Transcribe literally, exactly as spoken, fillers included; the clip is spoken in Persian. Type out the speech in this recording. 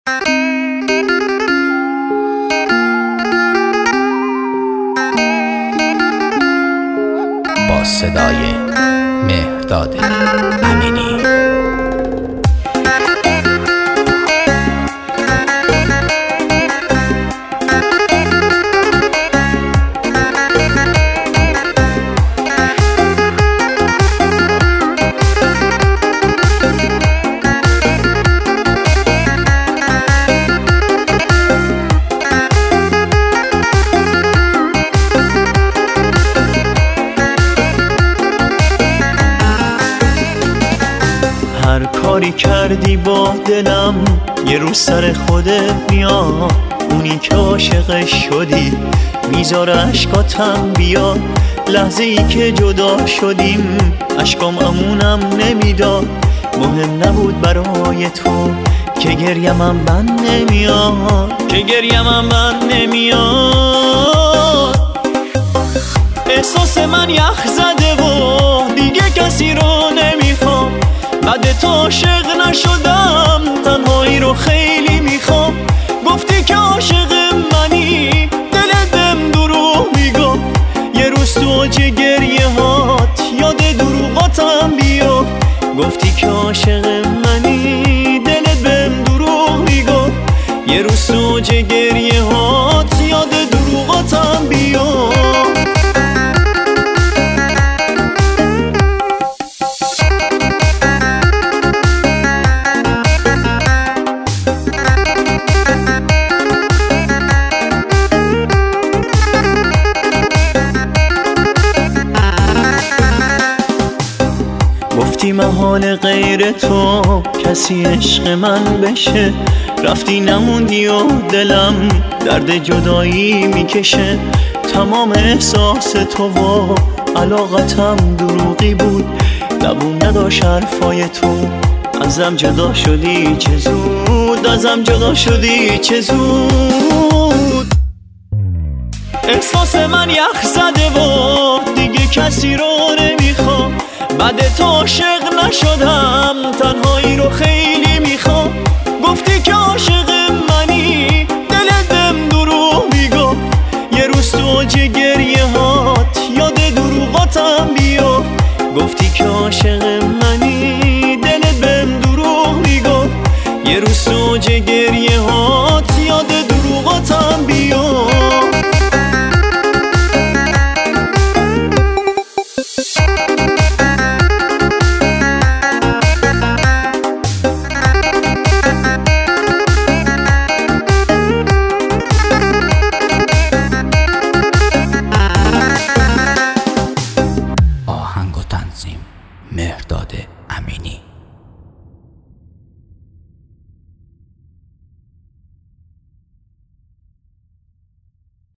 با صدای مهرداد امینی. هر کاری کردی با دلم یه روز سر خودت میاد، اونی که عاشقش شدی میذاره عشقاتم بیاد. لحظه ای که جدا شدیم عشقام امونم نمیداد. مهم نبود برای تو که گریمم بند نمیاد، که گریمم بند نمیاد. احساس من یخ زده و دیگه کسی رو نمیخوام. بعد تو عاشق نشدم، تنهایی رو خیلی میخوام. گفتی که عاشق منی، دلت بهم دروغ میگفت. یه روز تو اوج گریه هات یاد دروغاتم بیفت. گفتی که عاشق منی، دلت بهم دروغ میگفت. یه روز تو اوج گریه هات یاد دروغاتم بیفت. گفتی محال غیر تو کسی عشق من بشه. رفتی نموندی و دلم درد جدایی میکشه. تمام احساس تو و علاقتم دروغی بود. لبون نداشت حرفای تو. ازم جدا شدی چه زود، ازم جدا شدی چه زود. احساس من یخ زده و دیگه کسی رو نمیخوام. بعد تو عاشق نشدم، تنهایی رو خیلی میخوام. گفتی که عاشق منی، دلت بهم دروغ میگفت. یه روز تو اوج گریه هات یاد دروغاتم بیفت. گفتی که عاشق منی، دلت بهم دروغ میگفت. یه روز تو اوج گریه هات یاد دروغاتم بیفت.